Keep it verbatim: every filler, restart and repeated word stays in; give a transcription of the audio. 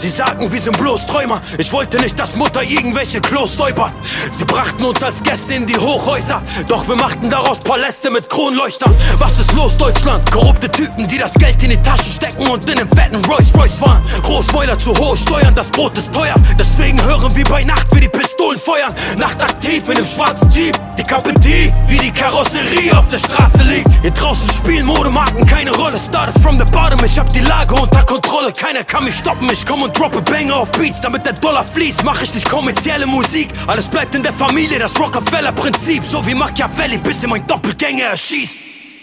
Sie sagten, wir sind bloß Träumer. Ich wollte nicht, dass Mutter irgendwelche Klos säubert. Sie brachten uns als Gäste in die Hochhäuser, doch wir machten daraus Paläste mit Kronleuchtern. Was ist los, Deutschland? Korrupte Typen, die das Geld in die Taschen stecken und in den fetten Rolls Royce fahren. Großmäuler zu hohe Steuern, das Brot ist teuer. Deswegen hören wir bei Nacht, wie die Pistolen feuern. Nachtaktiv in dem schwarzen Jeep, die Kappe tief, wie die Karosserie auf der Straße liegt. Hier draußen spielen Modemarken keine Rolle. Started from the bottom, ich hab die Lage unter Kontrolle. Keiner kann mich stoppen, ich komm und droppe Banger auf Beats. Damit der Dollar fließt, mach ich nicht kommerzielle Musik. Alles bleibt in der Familie, das Rockefeller-Prinzip. So wie Machiavelli, bis er mein Doppelgänger erschießt.